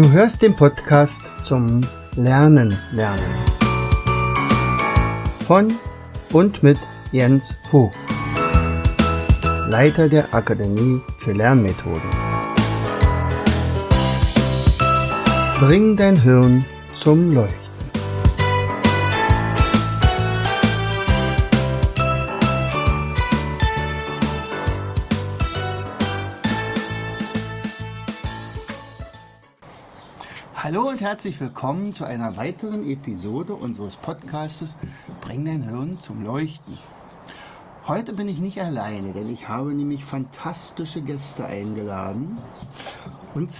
Du hörst den Podcast zum Lernen. Von und mit Jens Vogt, Leiter der Akademie für Lernmethoden. Bring dein Hirn zum Leuchten. Hallo und herzlich willkommen zu einer weiteren Episode unseres Podcastes Bring dein Hirn zum Leuchten. Heute bin ich nicht alleine, denn ich habe nämlich fantastische Gäste eingeladen. Und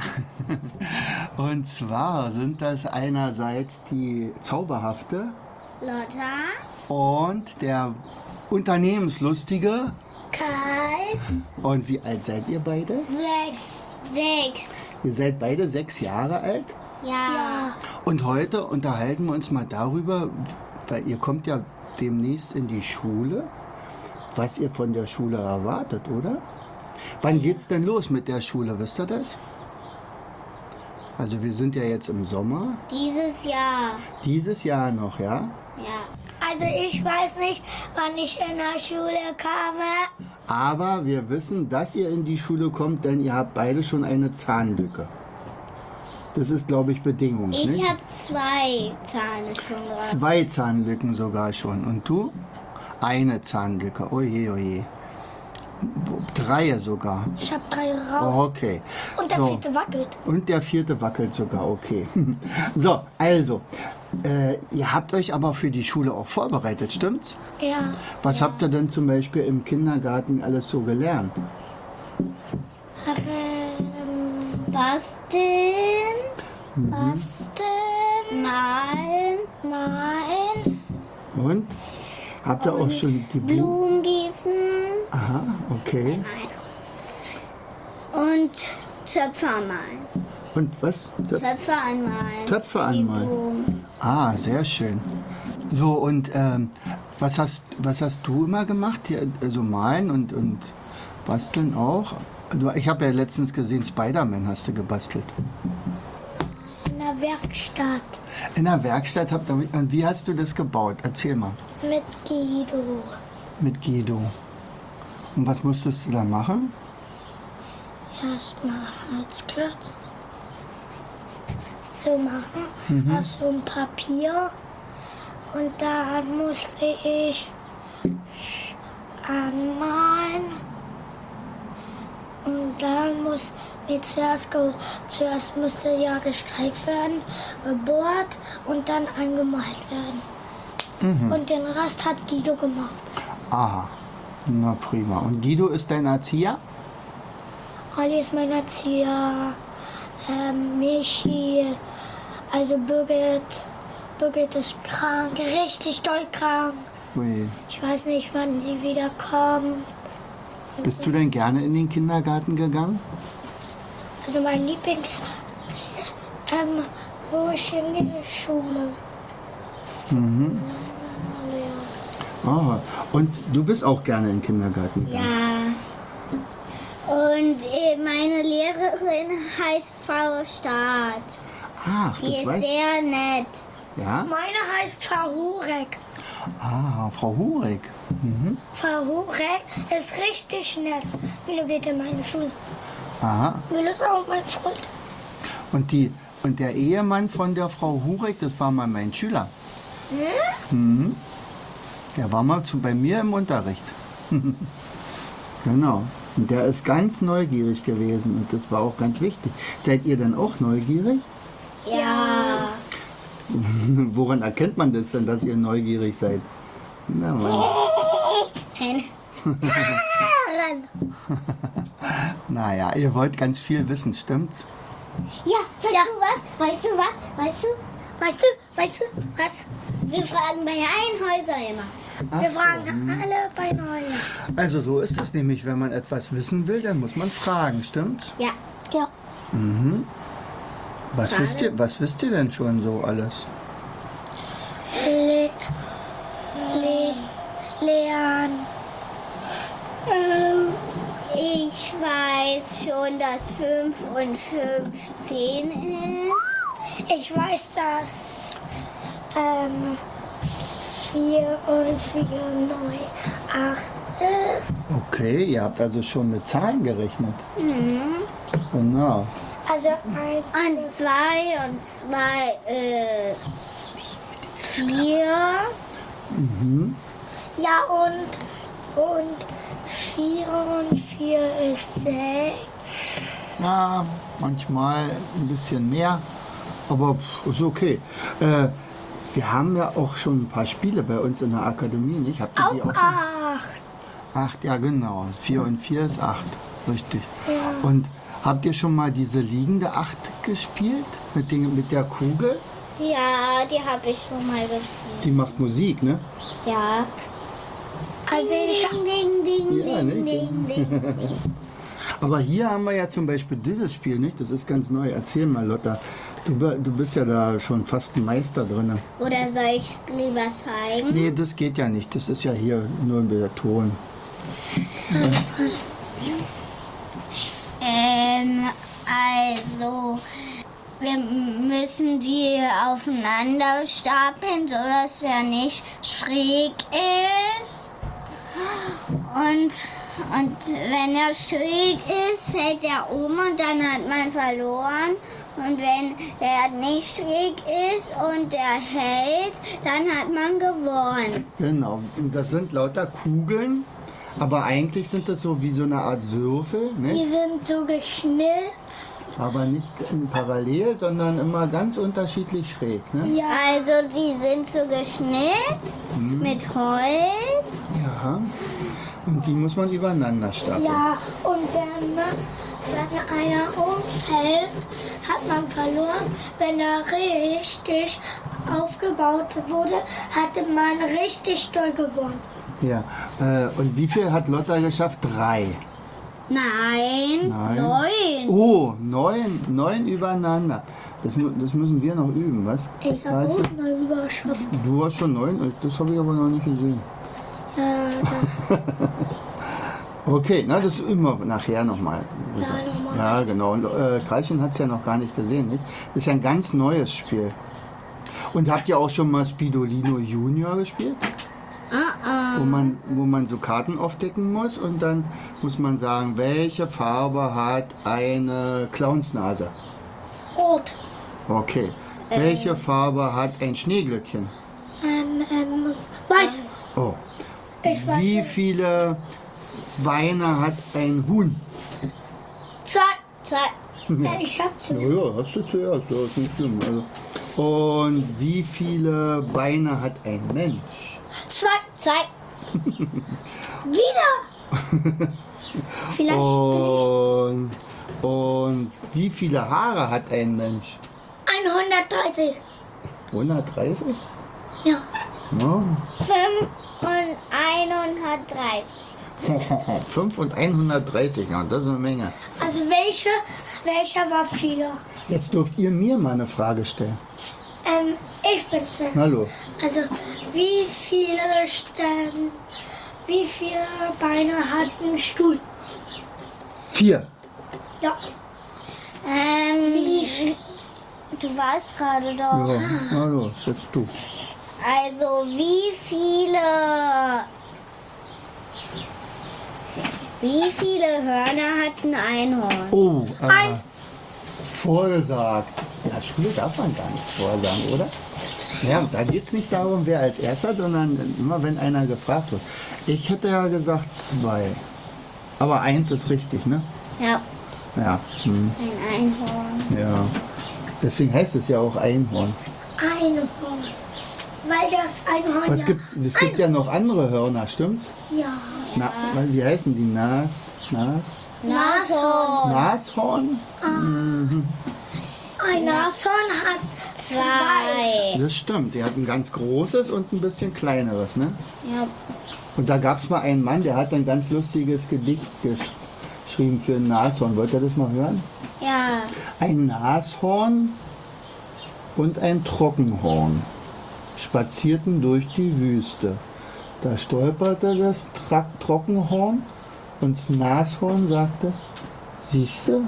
zwar sind das einerseits die zauberhafte Lotta, und der unternehmenslustige. Karl, Und wie alt seid ihr beide? 6. Ihr seid beide 6 Jahre alt. Ja. Und heute unterhalten wir uns mal darüber, weil ihr kommt ja demnächst in die Schule, was ihr von der Schule erwartet, oder? Wann geht's denn los mit der Schule, wisst ihr das? Also wir sind ja jetzt im Sommer. Dieses Jahr. Dieses Jahr noch, ja? Ja. Also ich weiß nicht, wann ich in der Schule komme. Aber wir wissen, dass ihr in die Schule kommt, denn ihr habt beide schon eine Zahnlücke. Das ist, glaube ich, Bedingung. Ich nicht? habe 2 Zähne schon drauf. 2 Zahnlücken sogar schon. Und du? Eine Zahnlücke. Oje, oje. 3 sogar. Ich habe 3 raus. Okay. Und der So. 4. wackelt. Und der 4. wackelt sogar, okay. So, also, ihr habt euch aber für die Schule auch vorbereitet, stimmt's? Ja. Was habt ihr denn zum Beispiel im Kindergarten alles so gelernt? Basteln. Malen. Und? Habt ihr auch schon die Blumen gießen. Aha, okay. Und Töpfe anmalen. Und was? Töpfe anmalen. Töpfe Die anmalen. Blumen. Ah, sehr schön. So, und was hast du immer gemacht? Hier, so malen und basteln auch? Ich habe ja letztens gesehen, Spider-Man hast du gebastelt. In der Werkstatt. In der Werkstatt und wie hast du das gebaut? Erzähl mal. Mit Guido. Mit Guido. Und was musstest du da machen? Erstmal Herzklotz. So machen. Auf so ein Papier. Und dann musste ich anmalen. Und dann zuerst musste ja gestreift werden, gebohrt und dann angemalt werden. Und den Rest hat Guido gemacht. Aha, na prima. Und Guido ist dein Erzieher? Olli ist mein Erzieher. Michi, also Birgit ist krank, richtig doll krank. Ui. Ich weiß nicht, wann sie wieder kommt. Bist du denn gerne in den Kindergarten gegangen? Also mein wo ich hingehe, Schule. Oh, und du bist auch gerne in den Kindergarten gegangen? Ja. Und meine Lehrerin heißt Frau Staat. Ach, Die das ist weißt sehr nett. Ja? Meine heißt Frau Hurek. Ah, Frau Hurek. Frau Hurek ist richtig nett. Milo geht in meine Schule. Aha. Milo ist auch mein Freund. Und der Ehemann von der Frau Hurek, das war mal mein Schüler. Der war mal bei mir im Unterricht. Genau. Und der ist ganz neugierig gewesen und das war auch ganz wichtig. Seid ihr denn auch neugierig? Ja. Woran erkennt man das denn, dass ihr neugierig seid? Na, naja, ihr wollt ganz viel wissen, stimmt's? Ja, weißt du was? Wir fragen bei Einhäuser immer. Wir fragen alle bei Einhäuser. Also so ist es nämlich, wenn man etwas wissen will, dann muss man fragen, stimmt's? Ja. Ja. Was wisst ihr denn schon so alles? Lernen. Ich Ich weiß schon, dass 5 und 5 10 ist. Ich weiß, dass 4 und 4 9 8 ist. Okay, ihr habt also schon mit Zahlen gerechnet. Mhm. Genau. Also 1 Und 2 und 2 ist 4. ja und 4 und 4 ist 6. Ja, manchmal ein bisschen mehr, aber ist okay. Wir haben ja auch schon ein paar Spiele bei uns in der Akademie, nicht? Habt ihr die Auch auch schon? 8. 8, ja genau. 4 und 4 ist 8, richtig. Ja. Und habt ihr schon mal diese liegende 8 gespielt? Mit der Kugel? Ja, die habe ich schon mal gespielt. Die macht Musik, ne? Ja. Also ich Ding, ding, ding, Ja, ding, ne? ding, ding. Aber hier haben wir ja zum Beispiel dieses Spiel, nicht? Das ist ganz neu. Erzähl mal, Lotta. Du bist ja da schon fast ein Meister drin. Oder soll ich es lieber zeigen? Nee, das geht ja nicht. Das ist ja hier nur der Ton. Also, wir müssen die aufeinander stapeln, sodass der nicht schräg ist. Und wenn er schräg ist, fällt er um und dann hat man verloren. Und wenn er nicht schräg ist und der hält, dann hat man gewonnen. Genau. Und das sind lauter Kugeln. Aber eigentlich sind das so wie so eine Art Würfel, die ne? sind so geschnitzt. Aber nicht parallel, sondern immer ganz unterschiedlich schräg, ne? Ja. Also die sind so geschnitzt mit Holz. Ja. Und die muss man übereinander stapeln. Ja, und wenn einer umfällt, hat man verloren. Wenn er richtig aufgebaut wurde, hatte man richtig doll gewonnen. Ja. Und wie viel hat Lotta geschafft? 3. Nein, Nein. 9. Oh, 9 übereinander. Das müssen wir noch üben, was? Ich habe Weißt auch mal überschafft. du hast schon 9? Das habe ich aber noch nicht gesehen. Ja, Okay, na, das üben wir nachher nochmal. nochmal. Ja, genau. Und Karlchen hat es ja noch gar nicht gesehen, nicht? Das ist ja ein ganz neues Spiel. Und habt ihr auch schon mal Spidolino Junior gespielt? Wo man so Karten aufdecken muss und dann muss man sagen, welche Farbe hat eine Clownsnase? Rot. Okay. Welche Farbe hat ein Schneeglöckchen? Weiß. Oh. Ich weiß Wie nicht. viele Beine hat ein Huhn? 2. Ja. Ich hab Ja, ja, hast du zuerst, ja, ist nicht schlimm. Also. Und wie viele Beine hat ein Mensch? 2. 2. Wieder. Vielleicht bin Und wie viele Haare hat ein Mensch? ich 130. 130? Ja. Ja. 5 und 130. 5 und 130, ja, das ist eine Menge. Also welcher war 4? Jetzt dürft ihr mir mal eine Frage stellen. Ich bin dran. Hallo. Also wie viele Beine hat ein Stuhl? 4. Ja. Du warst gerade doch. Ja, na los, jetzt du. Also wie viele Hörner hat ein Einhorn? Oh, 1. vorgesagt. Das Spiel darf man gar nicht vorsagen, oder? Ja, da geht es nicht darum, wer als Erster, sondern immer, wenn einer gefragt wird. Ich hätte ja gesagt 2. Aber 1 ist richtig, ne? Ja, Ja. ein Einhorn. Ja. Deswegen heißt es ja auch Einhorn. Einhorn. Weil das Einhorn Aber es gibt ja noch andere Hörner, stimmt's? ja. Wie heißen die? Nashorn. Nashorn? Ein Nashorn hat 2. 2. Das stimmt. Der hat ein ganz großes und ein bisschen kleineres, ne? Ja. Und da gab es mal einen Mann, der hat ein ganz lustiges Gedicht geschrieben für ein Nashorn. Wollt ihr das mal hören? Ja. Ein Nashorn und ein Trockenhorn spazierten durch die Wüste. Da stolperte das Trockenhorn Und das Nashorn sagte, siehste?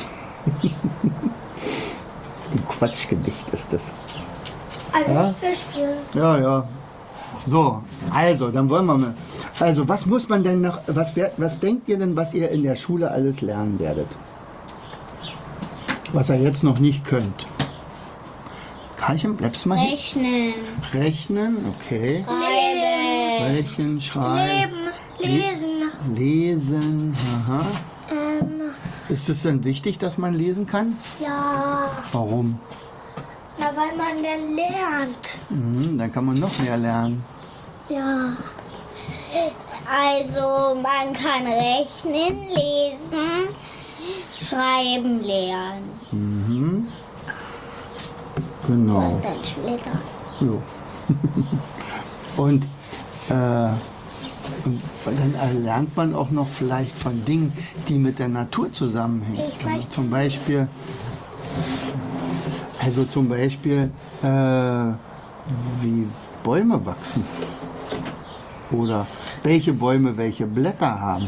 Ein Quatschgedicht ist das. Also Ja? ich verstehe. Ja. So, also, dann wollen wir mal. Also, was muss man denn noch, was denkt ihr denn, was ihr in der Schule alles lernen werdet? Was ihr jetzt noch nicht könnt. Karlchen, bleibst du mal hier? Rechnen. Rechnen, okay. Schreiben. Rechnen, schreiben. Lesen. Lesen, aha. Ist es denn wichtig, dass man lesen kann? Ja. Warum? Na, weil man dann lernt. Dann kann man noch mehr lernen. Ja. Also man kann rechnen, lesen, schreiben lernen. Genau. Was dann später? Jo. Und dann lernt man auch noch vielleicht von Dingen, die mit der Natur zusammenhängen. Ich weiß. Zum Beispiel, wie Bäume wachsen. Oder welche Bäume welche Blätter haben.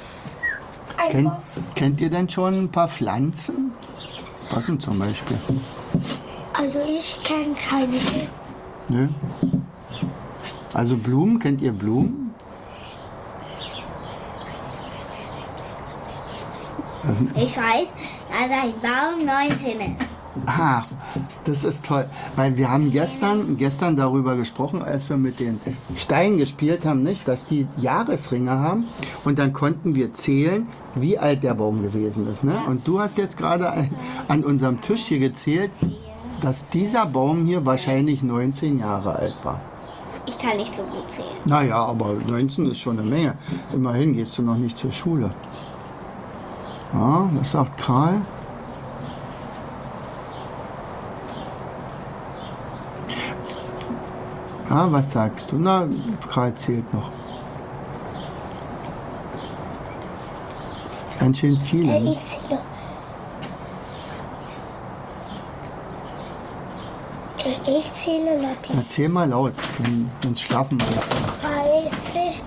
Kennt ihr denn schon ein paar Pflanzen? Was denn zum Beispiel? Also ich kenne keine. Nö. Also Blumen, kennt ihr Blumen? Ich weiß, dass ein Baum 19 ist. Ach, das ist toll, weil wir haben gestern darüber gesprochen, als wir mit den Steinen gespielt haben, nicht, dass die Jahresringe haben und dann konnten wir zählen, wie alt der Baum gewesen ist. Ne? Und du hast jetzt gerade an unserem Tisch hier gezählt, dass dieser Baum hier wahrscheinlich 19 Jahre alt war. Ich kann nicht so gut zählen. Naja, aber 19 ist schon eine Menge. Immerhin gehst du noch nicht zur Schule. Ja, was sagt Karl? Ah, was sagst du? Na, Karl zählt noch. Ganz schön viele. Ne? Ich zähle. Ich zähle, Lotti. Erzähl mal laut, sonst schlafen wir. 30,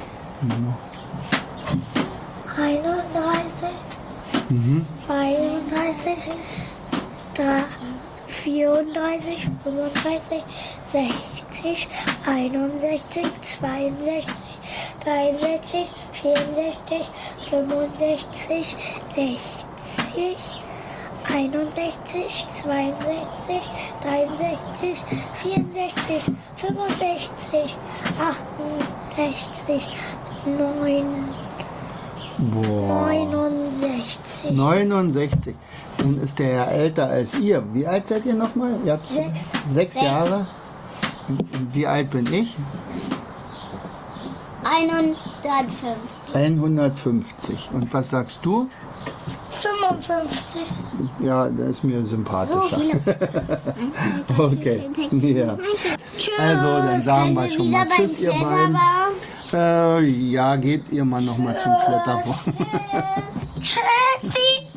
31, 32, 34, 35, 60, 61, 62, 63, 64, 65, 60, 61, 62, 63, 64, 65, 68, 69. 69. Dann ist der ja älter als ihr. Wie alt seid ihr nochmal? Ihr habt 6 Jahre. Wie alt bin ich? 150. 150. Und was sagst du? 55. Ja, das ist mir sympathischer. So viele. Okay. Ja. Also, dann sagen wir schon mal Tschüss, ihr beiden. Ja, geht ihr mal noch mal zum Kletterbaum. Tschüssi.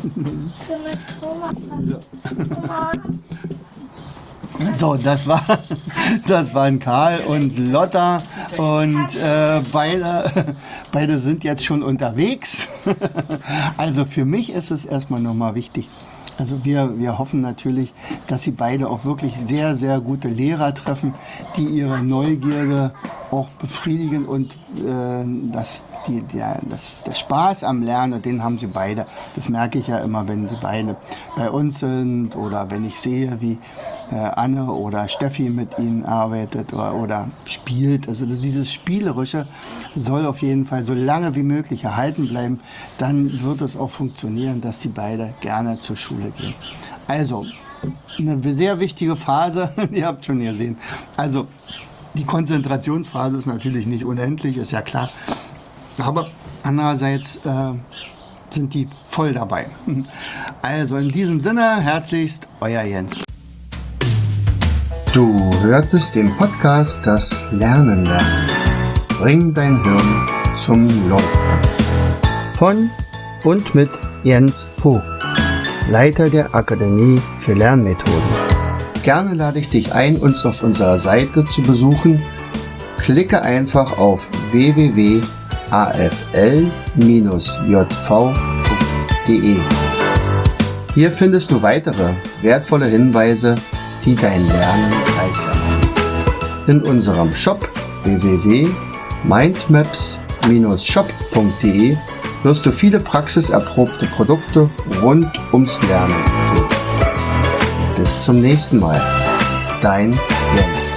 So, das waren Karl und Lotta und beide sind jetzt schon unterwegs. Also für mich ist es erstmal nochmal wichtig. Also wir hoffen natürlich, dass sie beide auch wirklich sehr, sehr gute Lehrer treffen, die ihre Neugierde auch befriedigen und der Spaß am Lernen, und den haben sie beide. Das merke ich ja immer, wenn die beide bei uns sind oder wenn ich sehe, wie Anne oder Steffi mit ihnen arbeitet oder spielt. Also dieses Spielerische soll auf jeden Fall so lange wie möglich erhalten bleiben. Dann wird es auch funktionieren, dass sie beide gerne zur Schule gehen. Also, eine sehr wichtige Phase, ihr habt schon gesehen. Also, die Konzentrationsphase ist natürlich nicht unendlich, ist ja klar. Aber andererseits sind die voll dabei. Also in diesem Sinne, herzlichst, euer Jens. Du hörtest den Podcast Das Lernen lernen. Bring dein Hirn zum Leuchten. Von und mit Jens Vogt, Leiter der Akademie für Lernmethoden. Gerne lade ich dich ein, uns auf unserer Seite zu besuchen. Klicke einfach auf www.akademie-lernmethoden.de afl-jv.de. Hier findest du weitere wertvolle Hinweise, die dein Lernen leichter machen. In unserem Shop www.mindmaps-shop.de wirst du viele praxiserprobte Produkte rund ums Lernen finden. Bis zum nächsten Mal. Dein Jens.